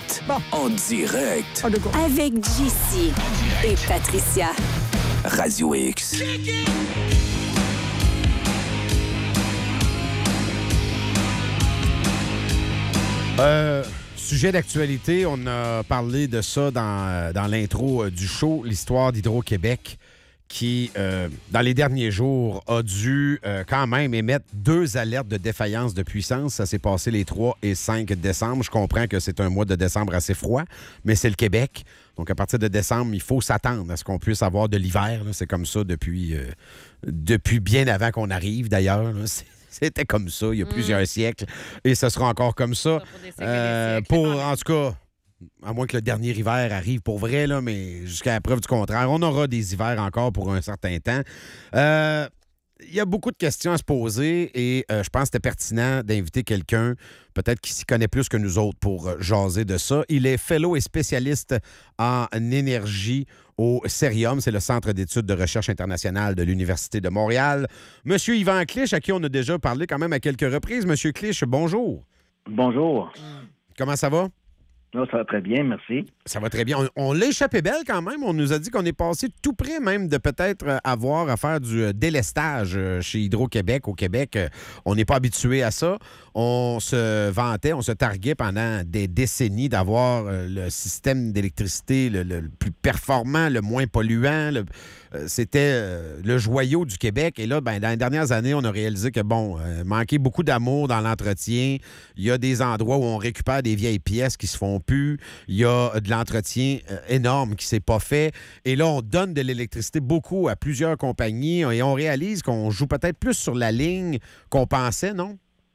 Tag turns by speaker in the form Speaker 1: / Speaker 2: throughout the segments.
Speaker 1: Alouette.
Speaker 2: Bon.
Speaker 1: En direct.
Speaker 3: Avec JC et Patricia.
Speaker 1: Radio X.
Speaker 2: Sujet d'actualité, on a parlé de ça dans l'intro du show, l'histoire d'Hydro-Québec qui, dans les derniers jours, a dû quand même émettre 2 alertes de défaillance de puissance. Ça s'est passé les 3 et 5 décembre. Je comprends que c'est un mois de décembre assez froid, mais c'est le Québec. Donc, à partir de décembre, il faut s'attendre à ce qu'on puisse avoir de l'hiver. Là. C'est comme ça depuis bien avant qu'on arrive, d'ailleurs. Là. C'était comme ça il y a plusieurs siècles. Et ce sera encore comme ça. En tout cas, à moins que le dernier hiver arrive pour vrai, là, mais jusqu'à la preuve du contraire, on aura des hivers encore pour un certain temps. Il y a beaucoup de questions à se poser et je pense que c'était pertinent d'inviter quelqu'un, peut-être qui s'y connaît plus que nous autres, pour jaser de ça. Il est fellow et spécialiste en énergie au CERIUM, c'est le Centre d'études de recherche internationale de l'Université de Montréal. Monsieur Yvan Clich, à qui on a déjà parlé quand même à quelques reprises. Monsieur Clich, bonjour.
Speaker 4: Bonjour.
Speaker 2: Comment ça va?
Speaker 4: Non, ça va très bien, merci.
Speaker 2: Ça va très bien. On l'a échappé belle quand même. On nous a dit qu'on est passé tout près même de peut-être avoir à faire du délestage chez Hydro-Québec. Au Québec, on n'est pas habitué à ça. On se vantait, on se targuait pendant des décennies d'avoir le système d'électricité le plus performant, le moins polluant. C'était le joyau du Québec. Et là, dans les dernières années, on a réalisé que, manquait beaucoup d'amour dans l'entretien. Il y a des endroits où on récupère des vieilles pièces qui se font plus. Il y a de l'entretien énorme qui s'est pas fait. Et là, on donne de l'électricité beaucoup à plusieurs compagnies et on réalise qu'on joue peut-être plus sur la ligne qu'on pensait, non?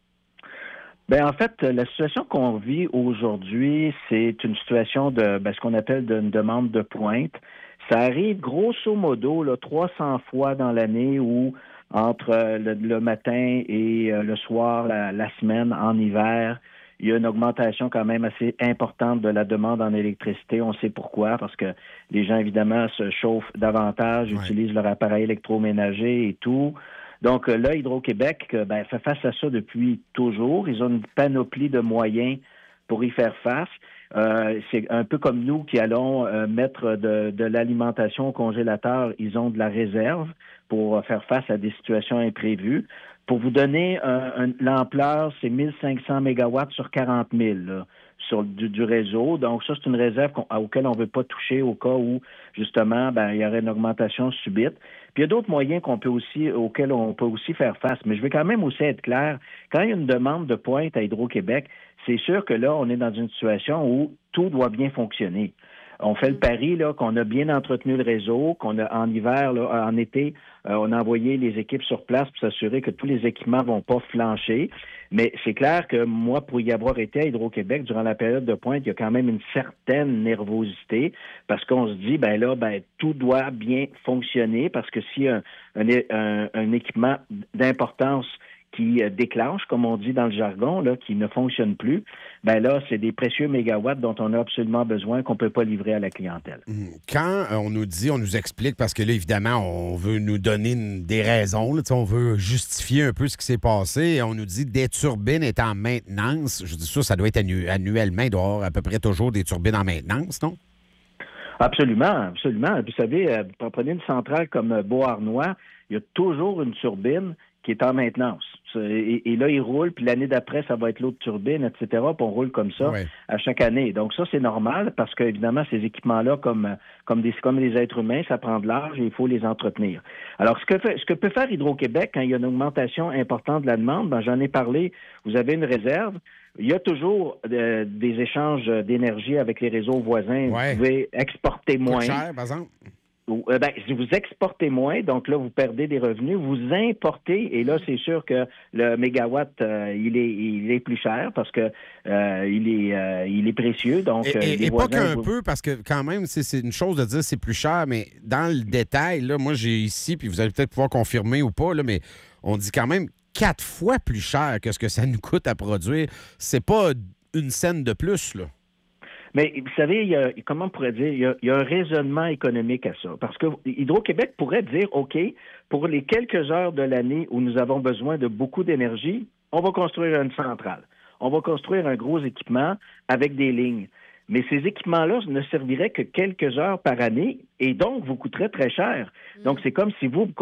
Speaker 4: Bien, en fait, la situation qu'on vit aujourd'hui, c'est une situation de ce qu'on appelle une demande de pointe. Ça arrive grosso modo là, 300 fois dans l'année où entre le matin et le soir, la semaine, en hiver, il y a une augmentation quand même assez importante de la demande en électricité. On sait pourquoi, parce que les gens, évidemment, se chauffent davantage, utilisent leur appareil électroménager et tout. Donc là, Hydro-Québec fait face à ça depuis toujours. Ils ont une panoplie de moyens pour y faire face. C'est un peu comme nous qui allons mettre de l'alimentation au congélateur. Ils ont de la réserve pour faire face à des situations imprévues. Pour vous donner l'ampleur, c'est 1500 mégawatts sur 40 000 là, sur du réseau. Donc ça, c'est une réserve auquel on ne veut pas toucher au cas où, justement, il y aurait une augmentation subite. Puis il y a d'autres moyens auxquels on peut aussi faire face. Mais je veux quand même aussi être clair. Quand il y a une demande de pointe à Hydro-Québec, c'est sûr que là, on est dans une situation où tout doit bien fonctionner. On fait le pari là, qu'on a bien entretenu le réseau, qu'on a en hiver, là, en été, on a envoyé les équipes sur place pour s'assurer que tous les équipements vont pas flancher. Mais c'est clair que moi, pour y avoir été à Hydro-Québec durant la période de pointe, il y a quand même une certaine nervosité parce qu'on se dit, tout doit bien fonctionner parce que si un équipement d'importance qui déclenche, comme on dit dans le jargon, là, qui ne fonctionne plus, c'est des précieux mégawatts dont on a absolument besoin qu'on ne peut pas livrer à la clientèle.
Speaker 2: Quand on nous explique, parce que là, évidemment, on veut nous donner des raisons, là, on veut justifier un peu ce qui s'est passé, et on nous dit des turbines est en maintenance. Je dis ça doit être annuellement, il doit y avoir à peu près toujours des turbines en maintenance, non?
Speaker 4: Absolument, absolument. Vous savez, prenez une centrale comme Beauharnois, il y a toujours une turbine qui est en maintenance. Et là, il roule, puis l'année d'après, ça va être l'autre turbine, etc., puis on roule comme ça à chaque année. Donc ça, c'est normal, parce qu'évidemment, ces équipements-là, comme les êtres humains, ça prend de l'âge et il faut les entretenir. Alors, ce que peut faire Hydro-Québec quand il y a une augmentation importante de la demande, j'en ai parlé, vous avez une réserve. Il y a toujours des échanges d'énergie avec les réseaux voisins.
Speaker 2: Ouais.
Speaker 4: Vous pouvez exporter moins.
Speaker 2: Coûte cher, par exemple?
Speaker 4: Si vous exportez moins, donc là, vous perdez des revenus. Vous importez, et là, c'est sûr que le mégawatt, il est plus cher parce que il est précieux. Donc,
Speaker 2: et pas qu'un peu, parce que quand même, c'est une chose de dire c'est plus cher, mais dans le détail, là, moi, j'ai ici, puis vous allez peut-être pouvoir confirmer ou pas, là, mais on dit quand même 4 fois plus cher que ce que ça nous coûte à produire. C'est pas une scène de plus, là.
Speaker 4: Mais vous savez, comment on pourrait dire, il y a un raisonnement économique à ça. Parce que Hydro-Québec pourrait dire, OK, pour les quelques heures de l'année où nous avons besoin de beaucoup d'énergie, on va construire une centrale. On va construire un gros équipement avec des lignes. mais ces équipements-là ne serviraient que quelques heures par année et donc vous coûteraient très cher. Donc, c'est comme si vous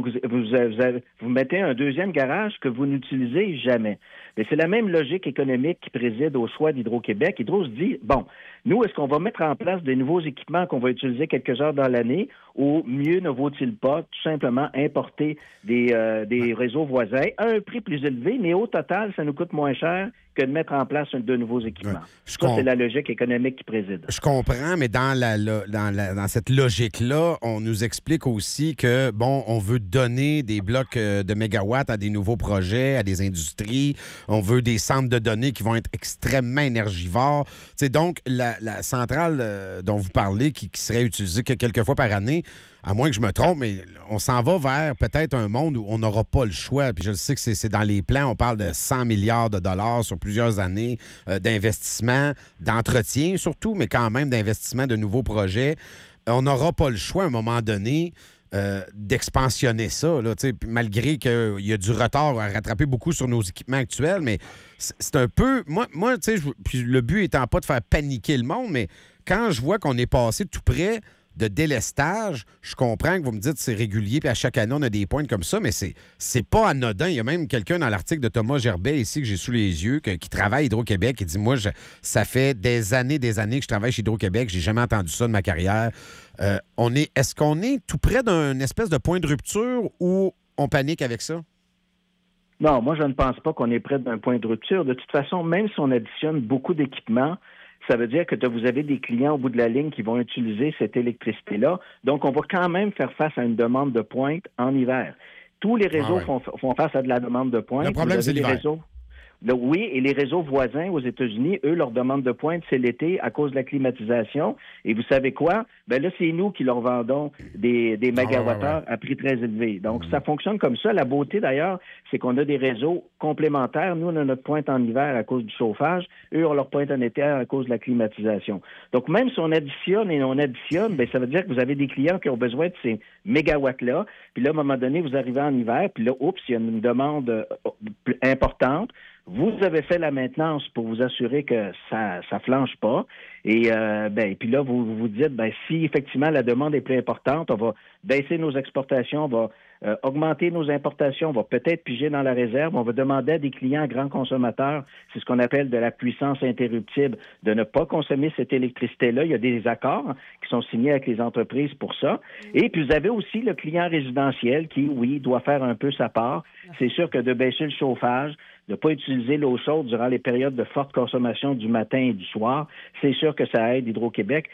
Speaker 4: mettez un deuxième garage que vous n'utilisez jamais. Mais c'est la même logique économique qui préside au choix d'Hydro-Québec. Hydro se dit, bon, nous, est-ce qu'on va mettre en place des nouveaux équipements qu'on va utiliser quelques heures dans l'année ou mieux ne vaut-il pas tout simplement importer des réseaux voisins à un prix plus élevé, mais au total, ça nous coûte moins cher que de mettre en place de nouveaux équipements. Ça, c'est la logique économique qui préside.
Speaker 2: Je comprends, mais dans cette logique-là, on nous explique aussi que, bon, on veut donner des blocs de mégawatts à des nouveaux projets, à des industries. On veut des centres de données qui vont être extrêmement énergivores. T'sais, donc, la centrale dont vous parlez, qui serait utilisée que quelques fois par année, à moins que je me trompe, mais on s'en va vers peut-être un monde où on n'aura pas le choix. Puis je sais que c'est dans les plans, on parle de 100 milliards de dollars sur plusieurs années d'investissement, d'entretien surtout, mais quand même d'investissement de nouveaux projets. On n'aura pas le choix à un moment donné d'expansionner ça, là, malgré qu'il y a du retard à rattraper beaucoup sur nos équipements actuels, mais c'est un peu... Moi puis le but étant pas de faire paniquer le monde, mais quand je vois qu'on est passé tout près de délestage, je comprends que vous me dites que c'est régulier, puis à chaque année, on a des pointes comme ça, mais c'est pas anodin. Il y a même quelqu'un dans l'article de Thomas Gerbet, ici, que j'ai sous les yeux, qui travaille à Hydro-Québec, qui dit, moi, ça fait des années que je travaille chez Hydro-Québec, j'ai jamais entendu ça de ma carrière. Est-ce qu'on est tout près d'un espèce de point de rupture ou on panique avec ça?
Speaker 4: Non, moi, je ne pense pas qu'on est près d'un point de rupture. De toute façon, même si on additionne beaucoup d'équipements, ça veut dire que vous avez des clients au bout de la ligne qui vont utiliser cette électricité-là. Donc, on va quand même faire face à une demande de pointe en hiver. Tous les réseaux font face à de la demande de pointe.
Speaker 2: Le problème, c'est l'hiver.
Speaker 4: Oui, et les réseaux voisins aux États-Unis, eux, leur demande de pointe, c'est l'été à cause de la climatisation. Et vous savez quoi? Ben là, c'est nous qui leur vendons des mégawattheures à prix très élevé. Donc, ça fonctionne comme ça. La beauté, d'ailleurs, c'est qu'on a des réseaux complémentaires. Nous, on a notre pointe en hiver à cause du chauffage. Eux ont leur pointe en été à cause de la climatisation. Donc, même si on additionne, ben ça veut dire que vous avez des clients qui ont besoin de ces mégawatts-là. Puis là, à un moment donné, vous arrivez en hiver, puis là, il y a une demande importante. Vous avez fait la maintenance pour vous assurer que ça flanche pas. Et puis là, vous vous dites, si effectivement la demande est plus importante, on va baisser nos exportations, on va augmenter nos importations, on va peut-être piger dans la réserve, on va demander à des clients grands consommateurs, c'est ce qu'on appelle de la puissance interruptible, de ne pas consommer cette électricité-là. Il y a des accords qui sont signés avec les entreprises pour ça. Et puis vous avez aussi le client résidentiel qui, oui, doit faire un peu sa part. C'est sûr que de baisser le chauffage, de ne pas utiliser l'eau chaude durant les périodes de forte consommation du matin et du soir, c'est sûr que ça aide Hydro-Québec.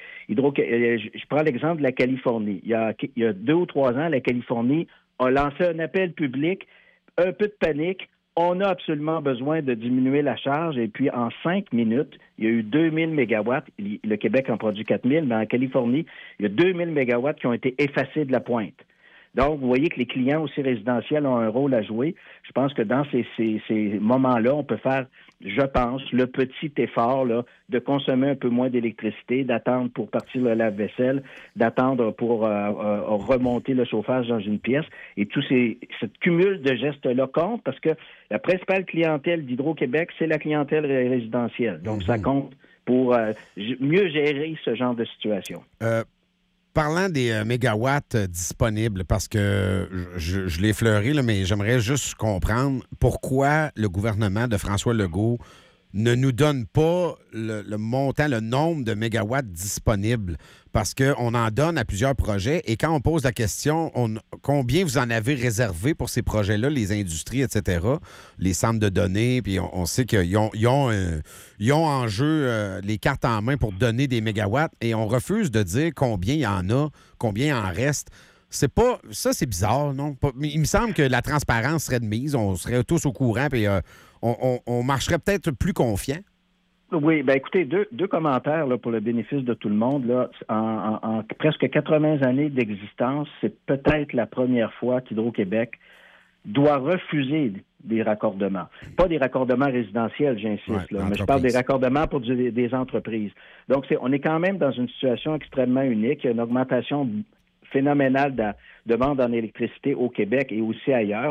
Speaker 4: Je prends l'exemple de la Californie. Il y a 2 ou 3 ans, la Californie a lancé un appel public, un peu de panique. On a absolument besoin de diminuer la charge. Et puis, en 5 minutes, il y a eu 2000 mégawatts. Le Québec en produit 4000, mais en Californie, il y a 2000 mégawatts qui ont été effacés de la pointe. Donc, vous voyez que les clients aussi résidentiels ont un rôle à jouer. Je pense que dans ces moments-là, on peut faire, je pense, le petit effort là, de consommer un peu moins d'électricité, d'attendre pour partir le lave-vaisselle, d'attendre pour remonter le chauffage dans une pièce. Et cette cumul de gestes-là compte parce que la principale clientèle d'Hydro-Québec, c'est la clientèle résidentielle. Donc, ça compte pour mieux gérer ce genre de situation.
Speaker 2: Parlant des mégawatts disponibles, parce que je l'ai effleuré, là, mais j'aimerais juste comprendre pourquoi le gouvernement de François Legault ne nous donne pas le montant, le nombre de mégawatts disponibles, parce qu'on en donne à plusieurs projets. Et quand on pose la question, combien vous en avez réservé pour ces projets-là, les industries, etc., les centres de données, puis on sait qu'ils ont en jeu les cartes en main pour donner des mégawatts, et on refuse de dire combien il y en a, combien il en reste. C'est pas... Ça, c'est bizarre, non? Il me semble que la transparence serait de mise, on serait tous au courant, puis on marcherait peut-être plus confiant.
Speaker 4: Oui, écoutez, deux commentaires là, pour le bénéfice de tout le monde. Là. En presque 80 années d'existence, c'est peut-être la première fois qu'Hydro-Québec doit refuser des raccordements. Pas des raccordements résidentiels, j'insiste, mais je parle des raccordements pour des entreprises. Donc, on est quand même dans une situation extrêmement unique. Il y a une augmentation phénoménale de demande en électricité au Québec et aussi ailleurs.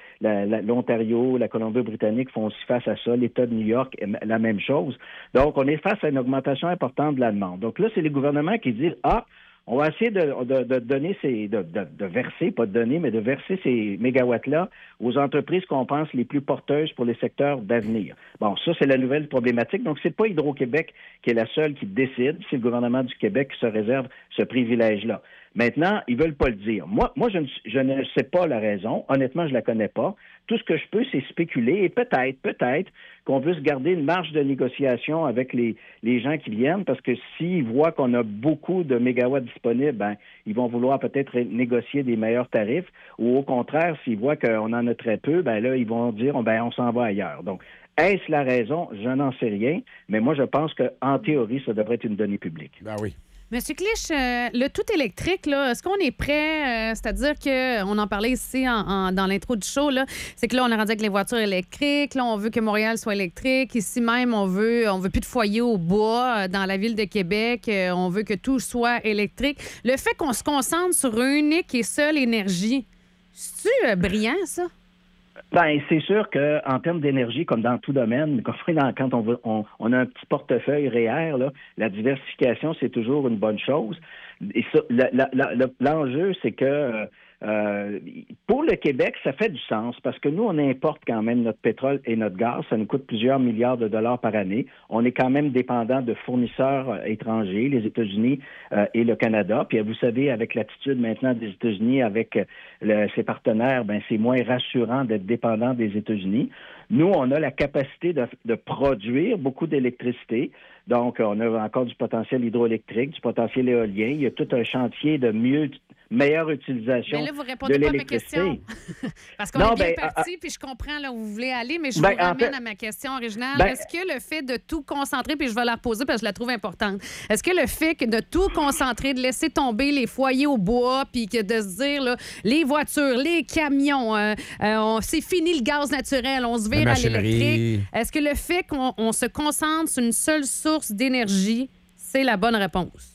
Speaker 4: L'Ontario, la Colombie-Britannique font aussi face à ça. L'État de New York, la même chose. Donc, on est face à une augmentation importante de la demande. Donc là, c'est les gouvernements qui disent, on va essayer de donner de verser, pas de donner, mais de verser ces mégawatts-là aux entreprises qu'on pense les plus porteuses pour les secteurs d'avenir. Bon, ça, c'est la nouvelle problématique. Donc, c'est pas Hydro-Québec qui est la seule qui décide. C'est le gouvernement du Québec qui se réserve ce privilège-là. Maintenant, ils veulent pas le dire. Moi, je ne sais pas la raison. Honnêtement, je la connais pas. Tout ce que je peux, c'est spéculer et peut-être qu'on veut se garder une marge de négociation avec les gens qui viennent, parce que s'ils voient qu'on a beaucoup de mégawatts disponibles, ils vont vouloir peut-être négocier des meilleurs tarifs, ou au contraire, s'ils voient qu'on en a très peu, là, ils vont dire, on s'en va ailleurs. Donc, est-ce la raison? Je n'en sais rien, mais moi, je pense qu'en théorie, ça devrait être une donnée publique.
Speaker 2: Ben oui.
Speaker 5: Monsieur Clich, le tout électrique, là, est-ce qu'on est prêt? C'est-à-dire qu'on en parlait ici dans l'intro du show, là, c'est que là, on est rendu avec les voitures électriques. Là, on veut que Montréal soit électrique. Ici même, on veut plus de foyers au bois dans la ville de Québec. On veut que tout soit électrique. Le fait qu'on se concentre sur une unique et seule énergie, c'est-tu brillant, ça?
Speaker 4: C'est sûr qu'en termes d'énergie, comme dans tout domaine, quand on a un petit portefeuille REER, là, la diversification, c'est toujours une bonne chose. Et ça, l'enjeu, c'est que pour le Québec, ça fait du sens parce que nous, on importe quand même notre pétrole et notre gaz. Ça nous coûte plusieurs milliards de dollars par année. On est quand même dépendant de fournisseurs étrangers, les États-Unis et le Canada. Puis vous savez, avec l'attitude maintenant des États-Unis avec ses partenaires, c'est moins rassurant d'être dépendant des États-Unis. Nous, on a la capacité de produire beaucoup d'électricité. Donc, on a encore du potentiel hydroélectrique, du potentiel éolien. Il y a tout un chantier de meilleure utilisation de l'électricité.
Speaker 5: Mais là, vous ne répondez pas à ma question. Parce qu'on est bien parti, puis je comprends là où vous voulez aller, mais je vous ramène à ma question originale. Est-ce que le fait de tout concentrer, puis je vais la reposer parce que je la trouve importante, est-ce que le fait de tout concentrer, de laisser tomber les foyers au bois, puis de se dire, là, les voitures, les camions, c'est fini le gaz naturel, on se vire à l'électrique. Est-ce que le fait qu'on se concentre sur une seule source d'énergie, c'est la bonne réponse?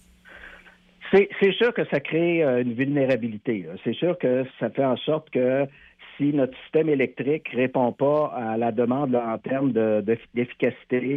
Speaker 4: C'est sûr que ça crée une vulnérabilité. Là. C'est sûr que ça fait en sorte que si notre système électrique ne répond pas à la demande là, en termes d'efficacité,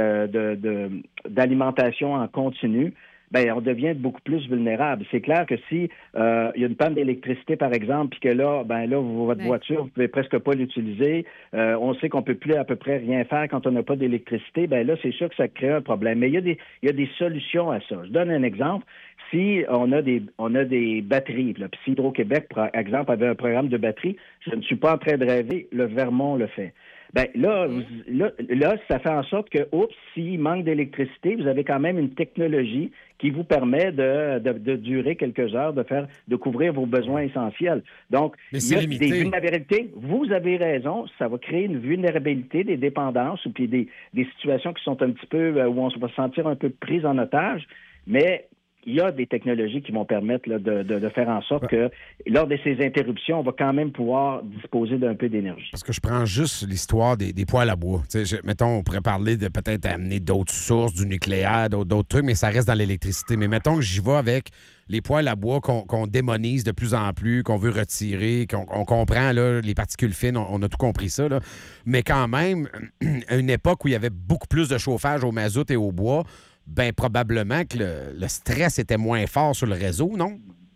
Speaker 4: d'alimentation en continu, on devient beaucoup plus vulnérable. C'est clair que si il y a une panne d'électricité, par exemple, puis que là, votre voiture, vous pouvez presque pas l'utiliser. On sait qu'on peut plus à peu près rien faire quand on n'a pas d'électricité. Là, c'est sûr que ça crée un problème. Mais il y a des solutions à ça. Je donne un exemple. Si on a des batteries, là, puis si Hydro-Québec, par exemple, avait un programme de batterie, je ne suis pas en train de rêver, le Vermont le fait. Là, ça fait en sorte que, s'il manque d'électricité, vous avez quand même une technologie qui vous permet de durer quelques heures, de couvrir vos besoins essentiels. Donc, il y a des vulnérabilités. Vous avez raison, ça va créer une vulnérabilité, des dépendances ou puis des situations qui sont un petit peu où on va se sentir un peu pris en otage, mais il y a des technologies qui vont permettre là, de faire en sorte que lors de ces interruptions, on va quand même pouvoir disposer d'un peu d'énergie.
Speaker 2: Parce que je prends juste l'histoire des poêles à bois. Mettons, on pourrait parler de peut-être amener d'autres sources, du nucléaire, d'autres trucs, mais ça reste dans l'électricité. Mais mettons que j'y vais avec les poêles à bois qu'on démonise de plus en plus, qu'on veut retirer, qu'on comprend là, les particules fines, on a tout compris ça. Là. Mais quand même, à une époque où il y avait beaucoup plus de chauffage au mazout et au bois, probablement que le stress était moins fort sur le réseau, non?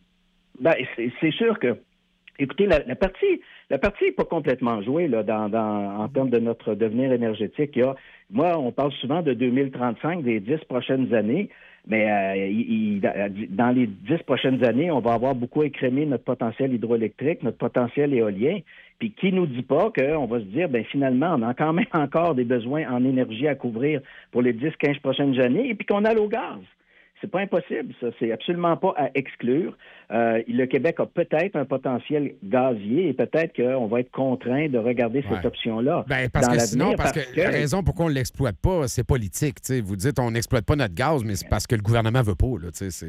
Speaker 4: C'est sûr que, écoutez, la partie n'est pas complètement jouée là, en termes de notre devenir énergétique. Moi, on parle souvent de 2035, des 10 prochaines années, mais dans les 10 prochaines années, on va avoir beaucoup écrémé notre potentiel hydroélectrique, notre potentiel éolien. Puis qui nous dit pas qu'on va se dire, finalement, on a quand même encore des besoins en énergie à couvrir pour les 10-15 prochaines années, et puis qu'on a l'eau gaz. C'est pas impossible, ça. C'est absolument pas à exclure. Le Québec a peut-être un potentiel gazier et peut-être qu'on va être contraint de regarder cette option-là.
Speaker 2: Parce que la raison pourquoi on ne l'exploite pas, c'est politique. T'sais. Vous dites on n'exploite pas notre gaz, mais c'est parce que le gouvernement veut pas. Là,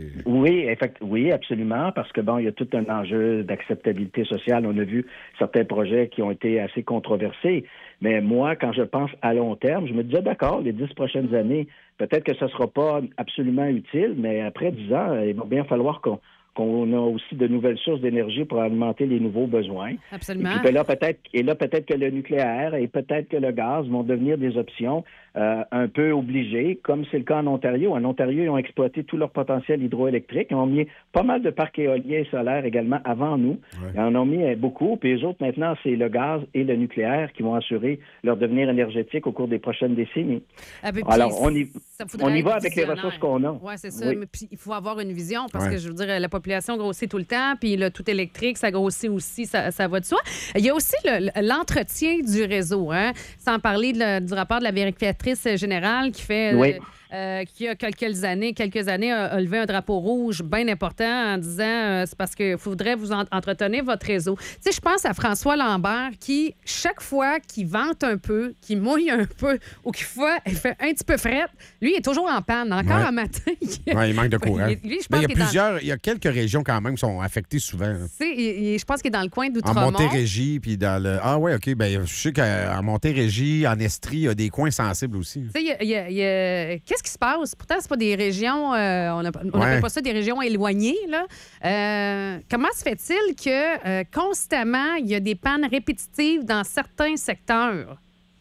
Speaker 4: Oui, absolument, parce que il y a tout un enjeu d'acceptabilité sociale. On a vu certains projets qui ont été assez controversés. Mais moi, quand je pense à long terme, je me disais, d'accord, les 10 prochaines années, peut-être que ce ne sera pas absolument utile, mais après 10 ans, il va bien falloir qu'on a aussi de nouvelles sources d'énergie pour alimenter les nouveaux besoins.
Speaker 5: Absolument.
Speaker 4: Et puis, là, peut-être que le nucléaire et peut-être que le gaz vont devenir des options un peu obligées, comme c'est le cas en Ontario. En Ontario, ils ont exploité tout leur potentiel hydroélectrique. Ils ont mis pas mal de parcs éoliens et solaires également avant nous. Ouais. Ils en ont mis beaucoup. Puis les autres, maintenant, c'est le gaz et le nucléaire qui vont assurer leur devenir énergétique au cours des prochaines décennies. Alors, on y va avec les ressources qu'on a.
Speaker 5: Oui, c'est ça. Oui. Mais puis, il faut avoir une vision parce que, je veux dire, la population grossit tout le temps, puis le tout électrique, ça grossit aussi, ça va de soi. Il y a aussi l'entretien du réseau, hein? Sans parler du rapport de la vérificatrice générale qui fait... qui a quelques années a levé un drapeau rouge bien important en disant c'est parce qu'il faudrait vous entretenir votre réseau. Tu sais, je pense à François Lambert qui, chaque fois qu'il vente un peu, qu'il mouille un peu ou qu'il fait un petit peu frette, lui, il est toujours en panne. Encore un matin.
Speaker 2: Il manque de courant. Il y a quelques régions quand même qui sont affectées souvent.
Speaker 5: Je pense qu'il est dans le coin d'Outremont.
Speaker 2: En Montérégie, puis dans le... Ah oui, OK. Ben, je sais qu'en Montérégie, en Estrie, il y a des coins sensibles aussi.
Speaker 5: Tu sais, qu'est-ce qui se passe? Pourtant, c'est pas des régions... on n'appelle pas ça des régions éloignées, là. Comment se fait-il que constamment, il y a des pannes répétitives dans certains secteurs?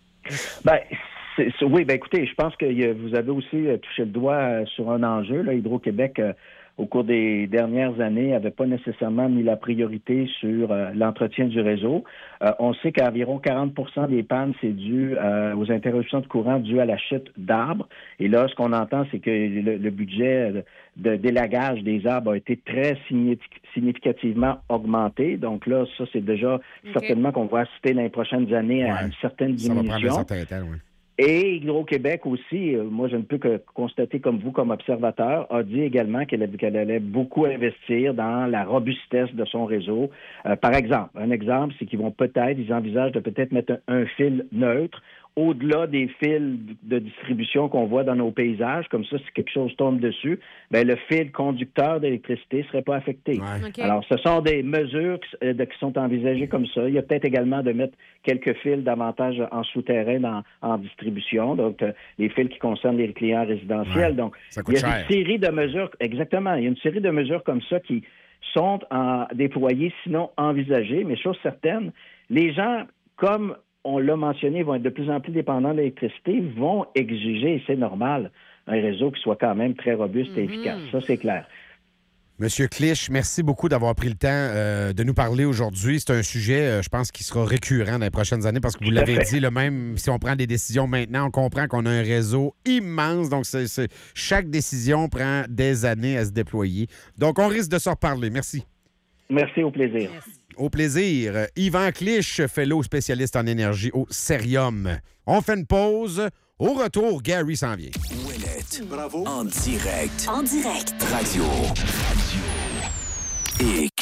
Speaker 4: Oui, écoutez, je pense que vous avez aussi touché le doigt sur un enjeu. Là, Hydro-Québec, au cours des dernières années, n'avait pas nécessairement mis la priorité sur l'entretien du réseau. On sait qu'environ 40 des pannes, c'est dû aux interruptions de courant dues à la chute d'arbres. Et là, ce qu'on entend, c'est que le budget d'élagage des arbres a été très significativement augmenté. Donc là, ça, c'est déjà certainement qu'on va assister dans les prochaines années à une certaine diminution. Ça va prendre un certain temps, oui. Et Hydro-Québec aussi, moi je ne peux que constater comme vous, comme observateur, a dit également qu'elle allait beaucoup investir dans la robustesse de son réseau. Par exemple, un exemple, c'est qu'ils envisagent de peut-être mettre un fil neutre au-delà des fils de distribution qu'on voit dans nos paysages, comme ça, si quelque chose tombe dessus, le fil conducteur d'électricité ne serait pas affecté. Ouais. Okay. Alors, ce sont des mesures qui sont envisagées comme ça. Il y a peut-être également de mettre quelques fils davantage en souterrain en distribution, donc les fils qui concernent les clients résidentiels. Ouais, donc, il y a une série de mesures, exactement, il y a une série de mesures comme ça qui sont déployées, sinon envisagées, mais chose certaine, les gens, comme on l'a mentionné, vont être de plus en plus dépendants de l'électricité, vont exiger, et c'est normal, un réseau qui soit quand même très robuste et efficace. Ça, c'est clair.
Speaker 2: Monsieur Clich, merci beaucoup d'avoir pris le temps de nous parler aujourd'hui. C'est un sujet, je pense, qui sera récurrent dans les prochaines années parce que vous l'avez dit, même si on prend des décisions maintenant, on comprend qu'on a un réseau immense. Donc, chaque décision prend des années à se déployer. Donc, on risque de se reparler. Merci.
Speaker 4: Merci, au plaisir. Merci.
Speaker 2: Au plaisir. Yvan Clich, fellow spécialiste en énergie au Cerium. On fait une pause. Au retour, Gary s'en vient.
Speaker 1: Ouellette. Bravo. En direct.
Speaker 3: En direct.
Speaker 1: Radio.